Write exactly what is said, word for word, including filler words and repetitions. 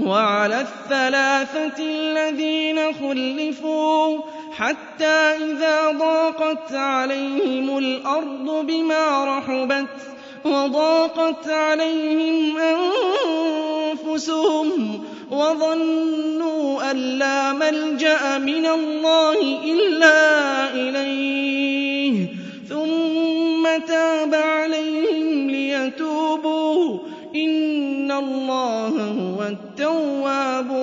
وعلى الثلاثة الذين خلفوا حتى إذا ضاقت عليهم الأرض بما رحبت وضاقت عليهم أنفسهم وظنوا أن لا ملجأ من الله إلا إليه ثم تاب عليهم ليتوبوا إن الله هو التواب